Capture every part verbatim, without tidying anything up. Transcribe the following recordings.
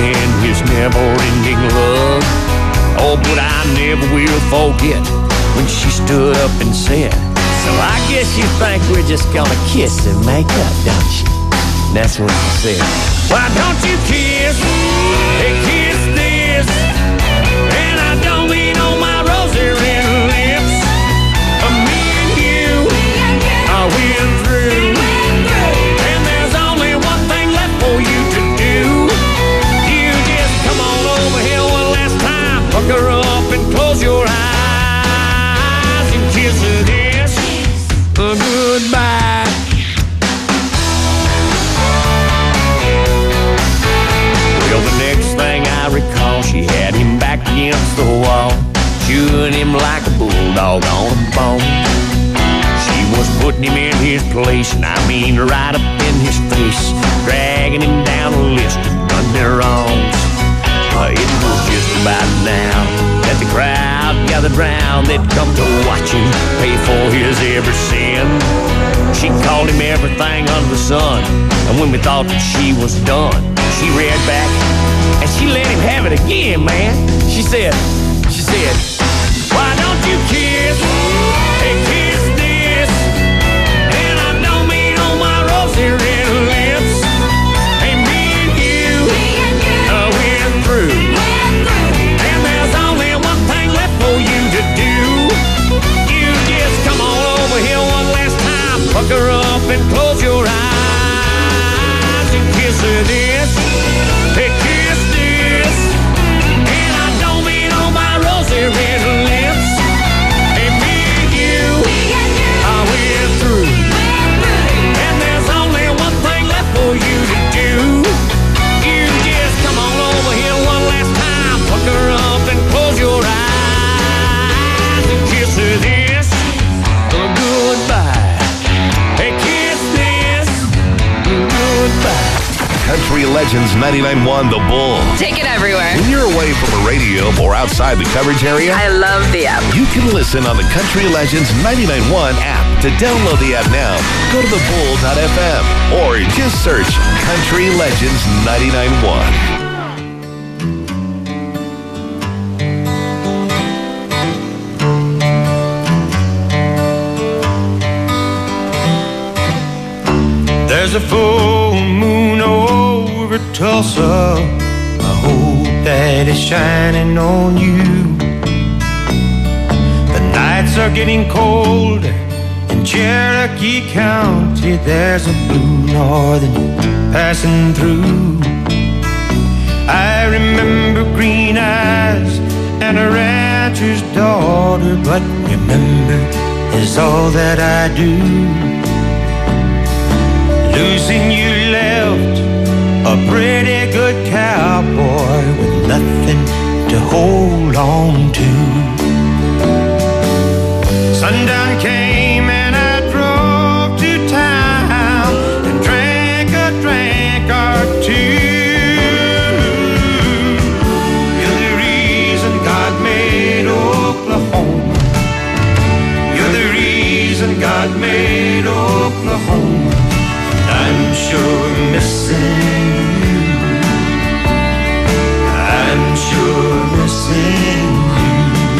and his never-ending love. Oh, but I never will forget when she stood up and said, so I guess you think we're just gonna kiss and make up, don't you? And that's what she said. Why don't you kiss, hey, kiss this? And I don't mean on my rosy red lips. Uh, me and you, I went through. And there's only one thing left for you to do. You just come on over here one last time, pucker up and close your eyes and kiss this uh, goodbye. Well, the next thing I recall, she had him back against the wall, chewing him like a bulldog on a bone. She was putting him in his place, and I mean right up in his face, dragging him down a list of done their wrongs. Uh, it was just about now that the crowd gathered round. They'd come to watch him pay for his every sin. She called him everything under the sun, and when we thought that she was done, she read back and she let him have it again, man. She said, she said, why don't you kiss, hey, kiss this? And I don't mean on my rosy red lips. Hey, me and you, uh, we're through. And there's only one thing left for you to do. You just come on over here one last time, pucker up and close your eyes and kiss her this. Hey, kiss this. And I don't mean on my rosy red lips. Hey, me and you, I went through. And there's only one thing left for you to do. You just come on over here one last time, pucker up and close your eyes and kiss her this uh, goodbye. Hey, kiss this uh, goodbye. Country Legends ninety-nine point one The Bull. Take it everywhere. When you're away from a radio or outside the coverage area, I love the app. you can listen on the Country Legends ninety-nine point one app. To download the app now, go to the bull dot f m or just search Country Legends ninety-nine point one. There's a full moon over Tulsa. I hope that it's shining on you. The nights are getting colder in Cherokee County. There's a blue northern passing through. I remember green eyes and a rancher's daughter, but remember is all that I do. Losing you left a pretty good cowboy with nothing to hold on to. Sundown came and I drove to town and drank a drink or two. You're the reason God made Oklahoma. You're the reason God made Oklahoma. I'm sure missing you. I'm sure missing you.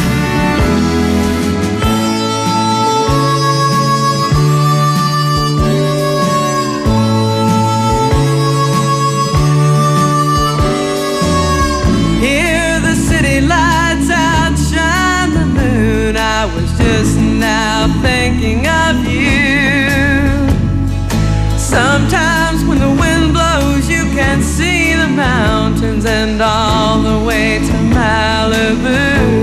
Hear the city lights outshine the moon. I was just now thinking of you. Sometimes when the wind blows, you can see the mountains and all the way to Malibu.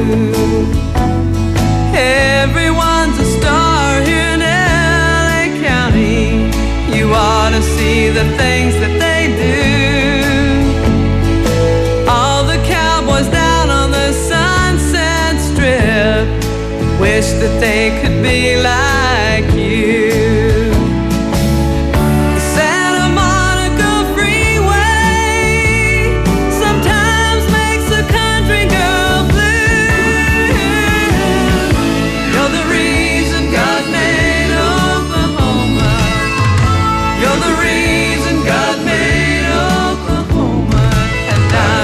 Everyone's a star here in L A County. You ought to see the things that they do. All the cowboys down on the Sunset Strip wish that they could be like you. You're the reason God made Oklahoma, and I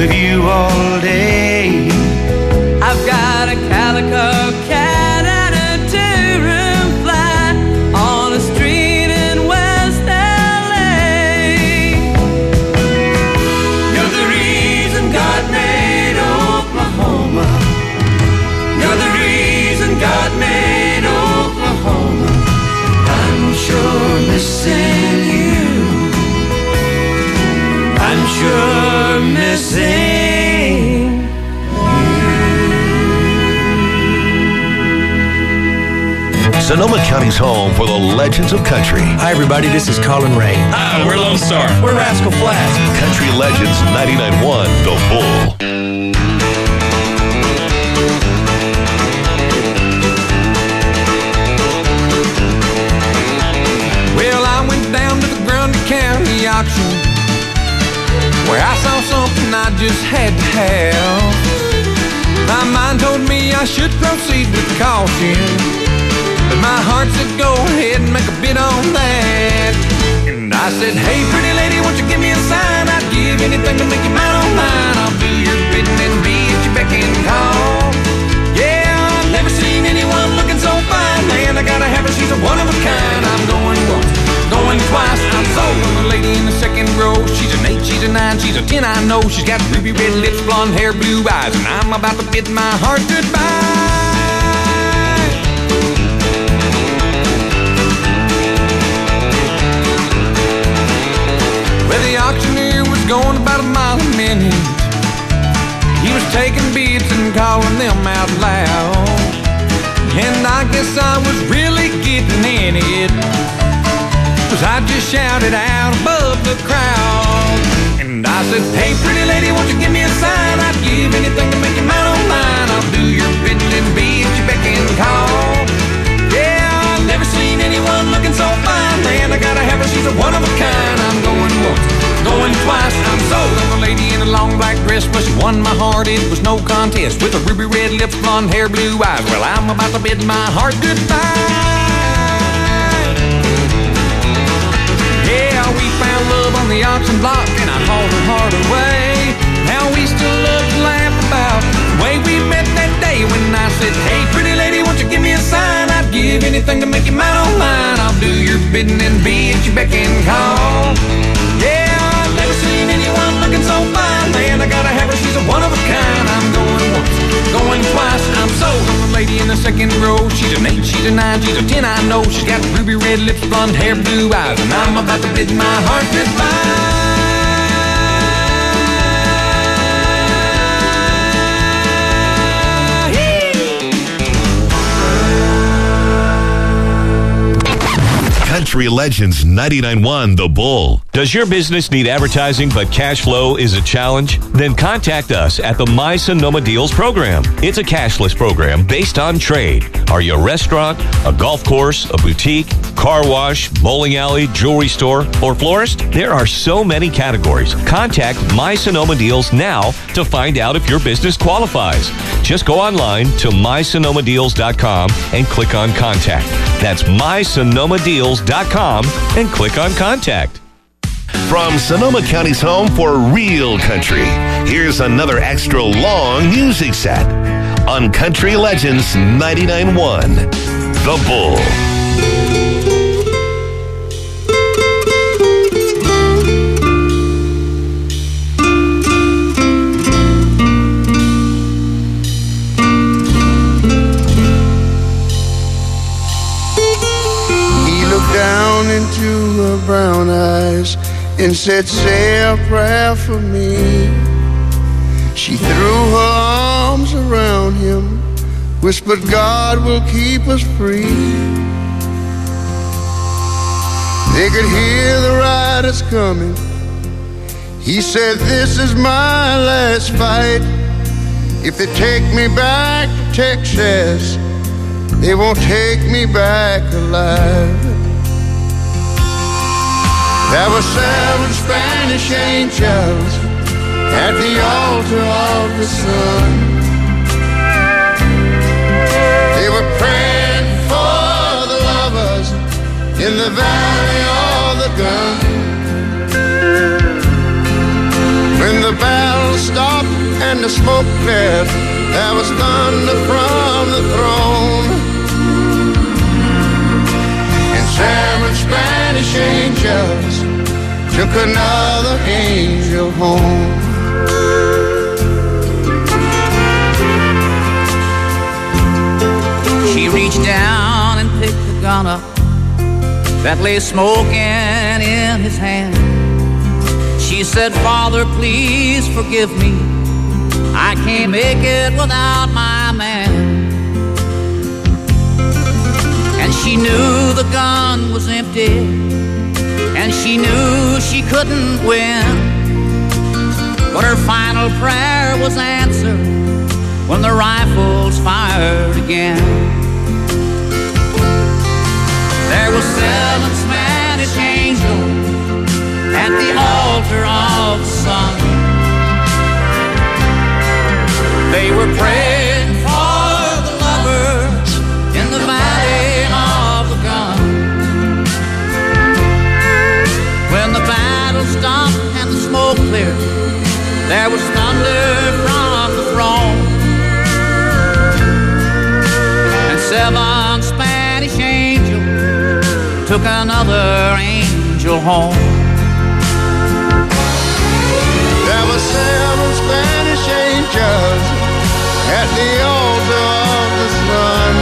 with you all day. I've got a calico cat and a two-room flat on a street in West L A. You're the reason God made Oklahoma. You're the reason God made Oklahoma. I'm sure missing you. I'm sure missing Sonoma County's home for the legends of country. Hi, everybody. This is Colin Ray. Hi, we're Lone Star. We're Rascal Flatts. Country Legends ninety-nine point one, The Bull. Well, I went down to the Grundy County auction where I saw something I just had to have. My mind told me I should proceed with caution, but my heart said go ahead and make a bid on that. And I said, hey, pretty lady, won't you give me a sign? I'd give anything to make you mine on mine. I'll do your bidding and be at your beck and call. Yeah, I've never seen anyone looking so fine. Man, I gotta have her, she's a one of a kind. I'm going once, going twice. I'm sold on the lady in the second row. She's an eight, she's a nine, she's a ten, I know. She's got ruby red lips, blonde hair, blue eyes, and I'm about to bid my heart goodbye. Well, the auctioneer was going about a mile a minute. He was taking bids and calling them out loud. And I guess I was really getting in it, 'cause I just shouted out above the crowd. And I said, hey, pretty lady, won't you give me a sign? I'd give anything to make you mine on mine. I'll do your bidding and be at your beck and call. Yeah, I've never seen anyone looking so fine. Man, I gotta have her, she's a one of a kind. I'm going once, going twice. I'm sold on the lady in a long black dress, but she won my heart, it was no contest. With her ruby red lips, blonde hair, blue eyes. Well, I'm about to bid my heart goodbye. Yeah, we found love on the auction block, and I hauled her heart away. Now we still love to laugh about the way we met that day when I said, hey, pretty lady, won't you give me a sign? I'd give anything to make you mine on mine. I'll do your bidding and be at your beck and call. Yeah, I've never seen anyone looking so fine. Man, I gotta have her, she's a one of a kind. I'm going once, going twice. I'm sold on the lady in the second row. She's an eight, she's a nine, she's a ten, I know. She's got ruby red lips, blonde hair, blue eyes, and I'm about to bid my heart goodbye. Country Legends ninety-nine point one, The Bull. Does your business need advertising but cash flow is a challenge? Then contact us at the My Sonoma Deals program. It's a cashless program based on trade. Are you a restaurant, a golf course, a boutique, car wash, bowling alley, jewelry store, or florist? There are so many categories. Contact My Sonoma Deals now to find out if your business qualifies. Just go online to my sonoma deals dot com and click on Contact. That's my sonoma deals dot com and click on Contact. From Sonoma County's home for real country, here's another extra long music set on Country Legends ninety-nine point one, The Bull. Down into her brown eyes and said, say a prayer for me. She threw her arms around him, whispered, God will keep us free. They could hear the riders coming. He said, this is my last fight. If they take me back to Texas, they won't take me back alive. There were seven Spanish angels at the altar of the sun. They were praying for the lovers in the valley of the gun. When the bell stopped the smoke cleared, there was thunder from the throne. And seven Spanish angels took another angel home. She reached down and picked the gun up that lay smoking in his hand. She said, Father, please forgive me. I can't make it without my man. And she knew the gun was empty, and she knew she couldn't win. But her final prayer was answered when the rifles fired again. There were seven Spanish angels at the altar of the sun. They were praying for the lovers in the valley of the gun. When the battle stopped and the smoke cleared, there was thunder from the throne. And seven Spanish angels took another angel home. There were seven Spanish angels at the altar of the sun.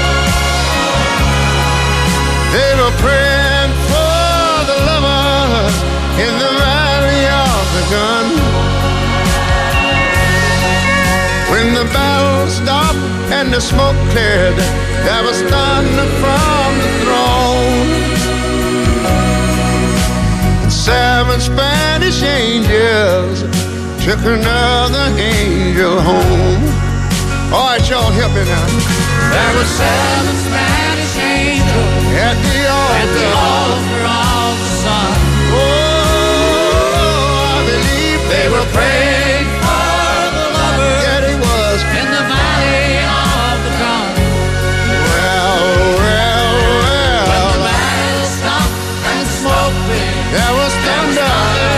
They were praying for the lovers in the valley of the gun. When the battle stopped and the smoke cleared, there was thunder from the throne. And seven Spanish angels took another angel home. All right, y'all, help me now. There were seven Spanish angels at the altar, at the altar of the sun. Oh, I believe they were praying for the lovers. Yeah, they was in the valley of the gun. Well, well, well. When the battle stopped and the smoke cleared, there was thunder.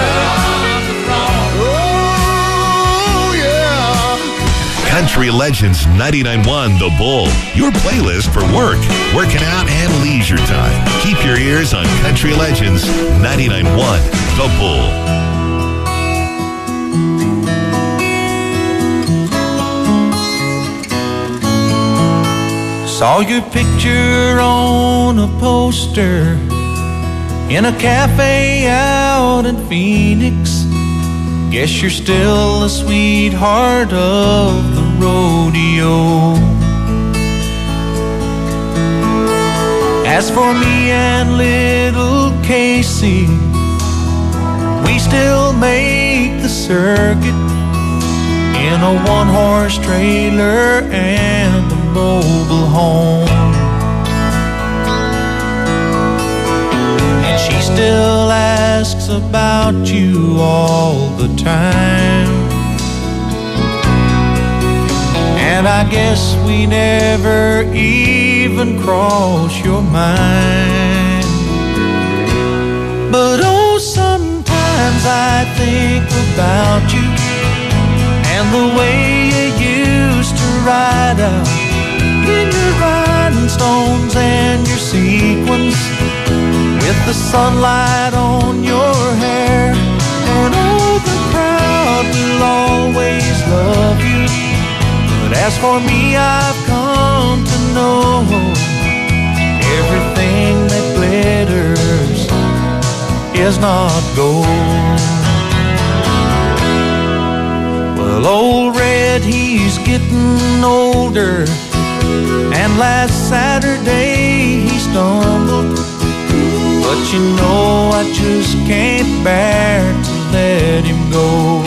Country Legends ninety-nine point one The Bull, your playlist for work, working out, and leisure time. Keep your ears on Country Legends ninety-nine point one The Bull. Saw your picture on a poster in a cafe out in Phoenix. Guess you're still a sweetheart of the rodeo. As for me and little Casey, we still make the circuit in a one-horse trailer and a mobile home. And she still asks about you all the time. And I guess we never even cross your mind. But oh, sometimes I think about you and the way you used to ride out in your rhinestones and your sequins, with the sunlight on your hair. And oh, the crowd will always love you. But as for me, I've come to know everything that glitters is not gold. Well, old Red, he's getting older, and last Saturday he stumbled. But you know I just can't bear to let him go.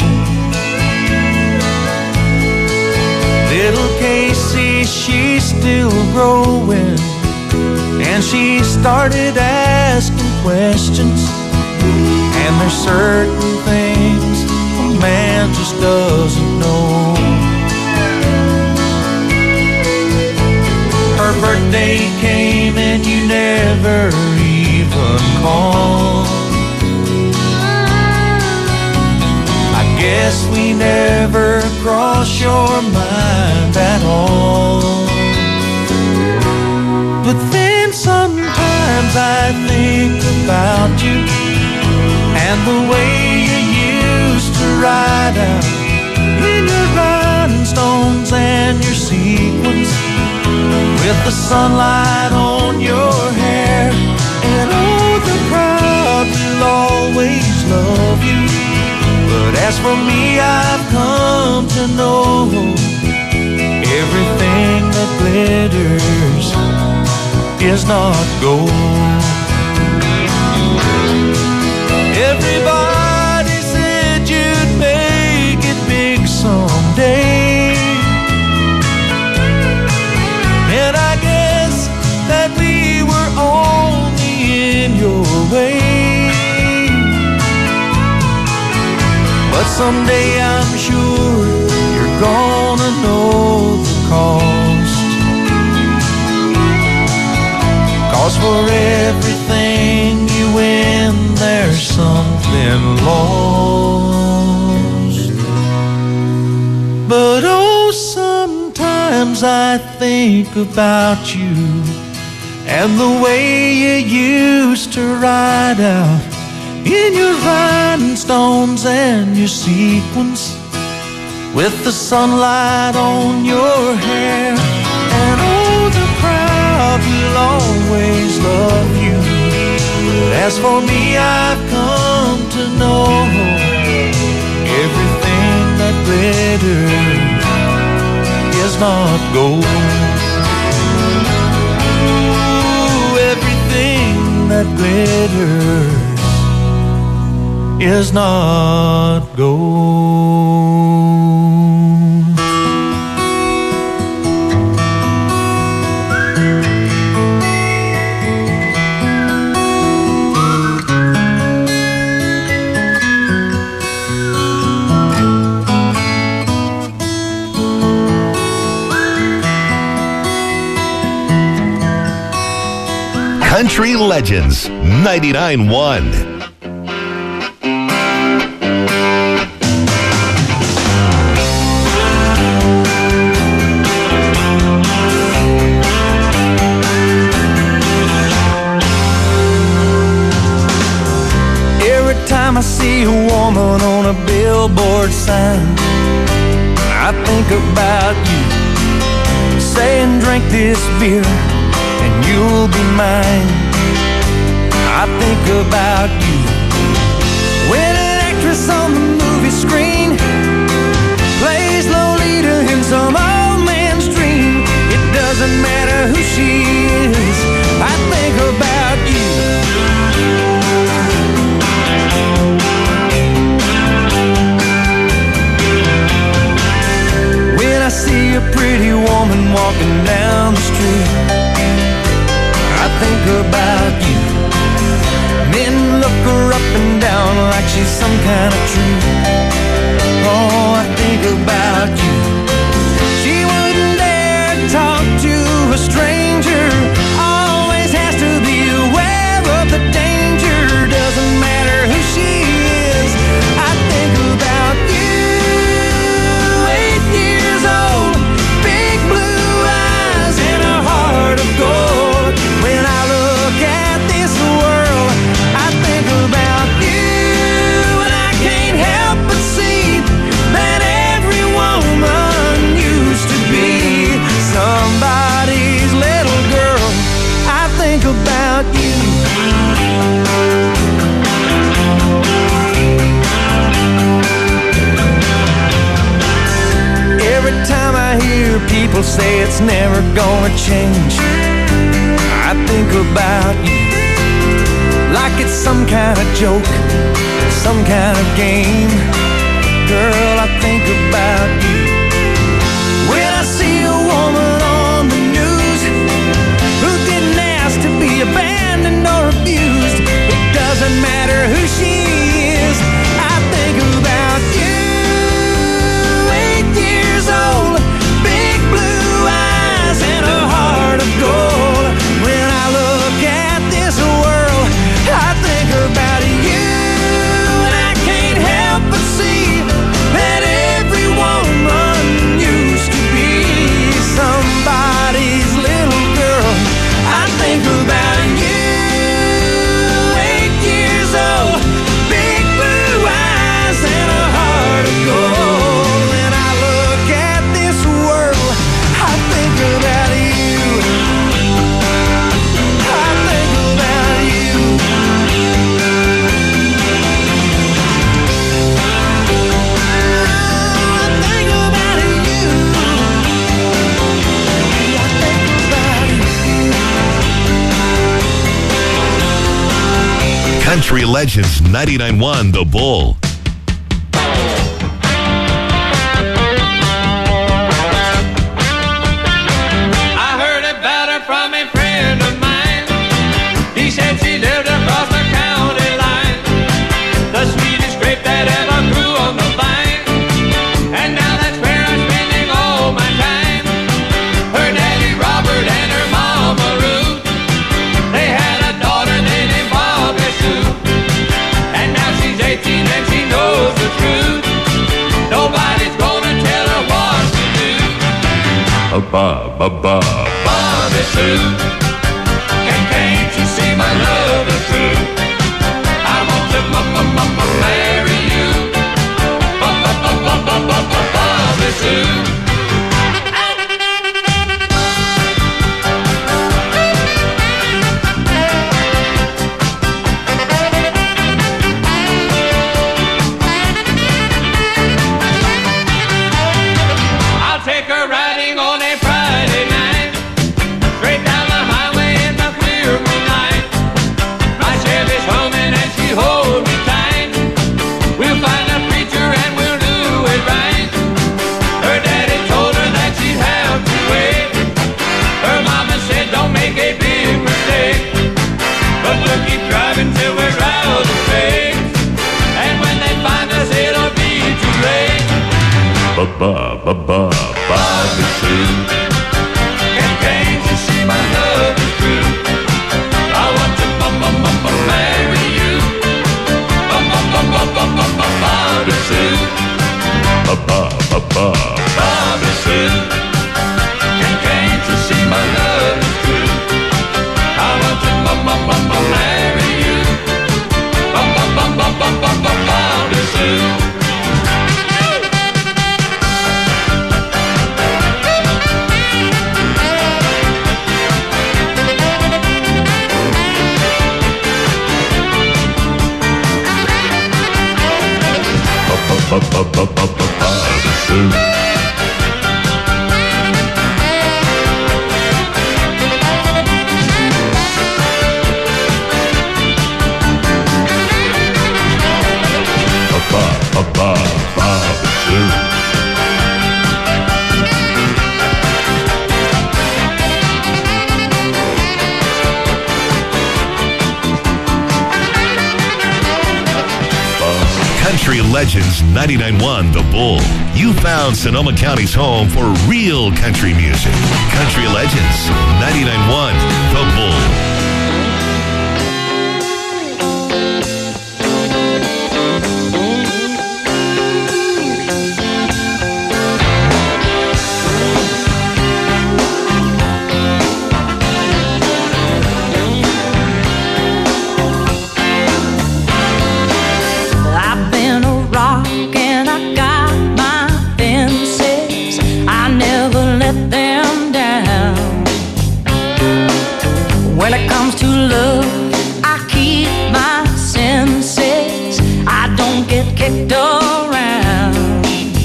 Little Casey, she's still growing, and she started asking questions. And there's certain things a man just doesn't know. Her birthday came and you never even called. I guess guess we never cross your mind at all. But then sometimes I think about you and the way you used to ride out in your rhinestones and your sequins, with the sunlight on your hair. And oh, the crowd will always love you. But as for me, I've come to know everything that glitters is not gold. Everybody said you'd make it big someday, and I guess that we were only in your way. But someday I'm sure you're gonna know the cost. 'Cause for everything you win, there's something lost. But oh, sometimes I think about you and the way you used to ride out in your rhinestones and your sequins, with the sunlight on your hair. And oh, the crowd will always love you. But as for me, I've come to know everything that glitters is not gold. Ooh, everything that glitters is not gold. Country Legends ninety-nine point one. Time I see a woman on a billboard sign, I think about you, saying drink this beer and you'll be mine. I think about you when an actress on the movie screen plays Lolita in some old man's dream. It doesn't matter who she is, I think about you. I see a pretty woman walking down the street, I think about you. Men look her up and down like she's some kind of treat. Oh, I think about you. She wouldn't dare talk to a stranger, always has to be aware of the danger. Doesn't matter who she is, I think about you. When I look at this world, I think about you, and I can't help but see that every woman used to be somebody's little girl. I think about you. Every time I hear people say it's never gonna change, I think about you like it's some kind of joke, some kind of game. Girl, I think about you when I see a woman on the news who didn't ask to be abandoned or abused. It doesn't matter who she is, I think about you. Eight years old, big blue eyes and a heart of gold. When I look at this world, I think about you, and I can't help but see that Country Legends ninety-nine point one The Bull. I heard about her from a friend of mine. He said she lived across the county line, the sweetest grape that ever grew on the vine. And now that's where I'm spending all my time. Her daddy Robert and her mama Ruth, they had a daughter they named Bobby Sue. And now she's eighteen and she knows the truth. Nobody's gonna tell her what to do. Ba ba ba. Bobby Sue, and can't you see my love is true? I want to marry you. Bobby Sue. I'll take her riding on a Friday night, straight down the highway in the clear moonlight. My Chevy's humming and she holds me tight. We'll find a preacher and we'll do it right. Her daddy told her that she'd have to wait. Her mama said don't make a big mistake, but we'll keep driving till we're out of space. And when they find us it'll be too late. Ba ba ba ba. Bobby Sue, and can't you see my love is true? I want to marry you. Bobby Sue, Ba ba ba ba. Bobby Sue, and can't you see my love is true? I want to marry you. Bobby Sue. Ba ba ba ba ba ba. Sue. Ba ba ba ba. Sue. Country Legends ninety-nine point one The Bull. You found Sonoma County's home for real country music. Country Legends ninety-nine point one The Bull. I've been a rock and I got my fences. I never let them down. When it comes to love, I keep my senses. I don't get kicked around.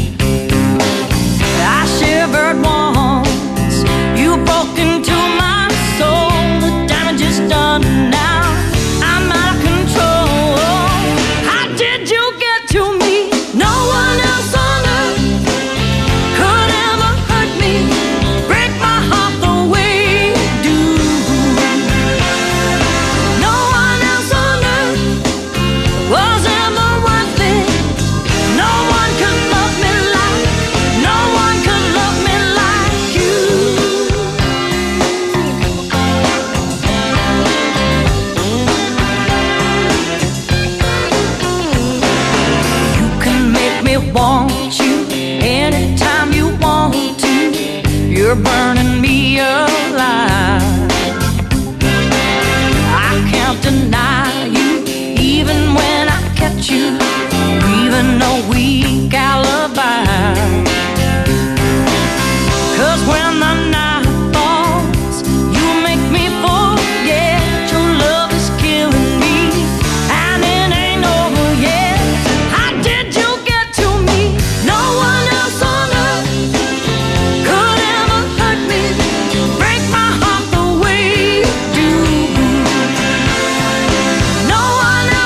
I shivered once, you broke into my soul. The damage is done now. I'm out of control. How did you get to me? No one else on earth could ever hurt me, break my heart the way you do. No one else on earth was ever worth it. No one could love me like, no one could love me like you. You can make me want you anytime you want to. You're burning me alive. I can't deny you, even when I catch you, even a weak alibi. 'Cause when the night falls, you make me forget your love is killing me, and it ain't over yet. How did you get to me? No one else on earth could ever hurt me, break my heart the way you do. No one else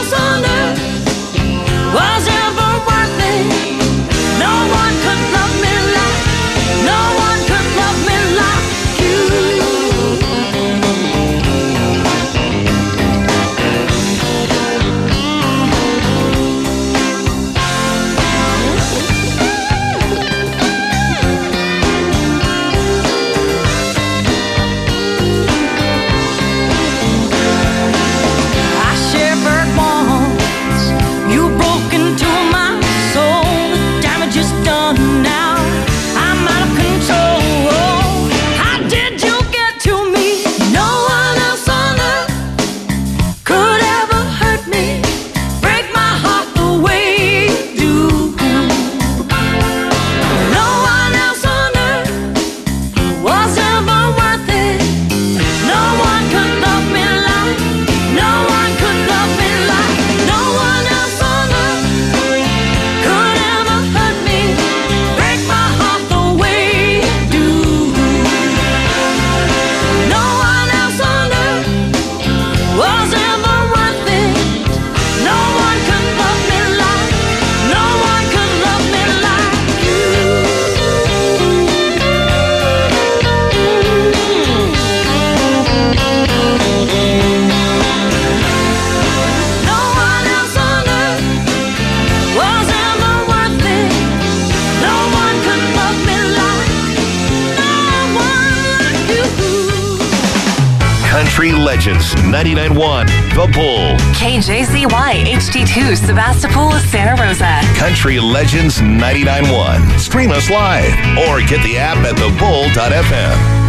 Country Legends ninety-nine point one, The Bull. K J Z Y H D two, Sebastopol, Santa Rosa. Country Legends ninety-nine point one. Stream us live or get the app at the bull dot f m.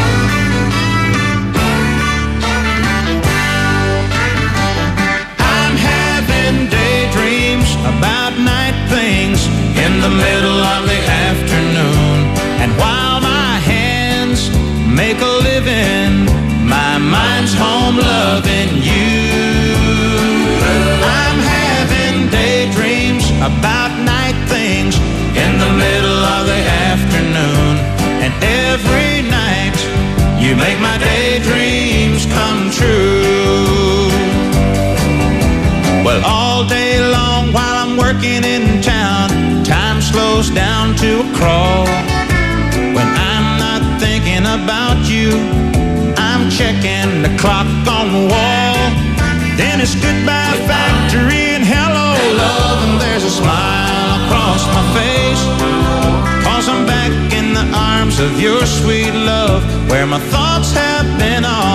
About night things in the middle of the afternoon. And while my hands make a living, my mind's home loving you. I'm having daydreams about night things in the middle of the afternoon. And every night you make my daydreams come true. Well, all day long while I'm working in town, time slows down to a crawl. When I'm not thinking about you, I'm checking the clock on the wall. Then it's goodbye factory and hello love, and there's a smile across my face, 'cause I'm back in the arms of your sweet love, where my thoughts have been all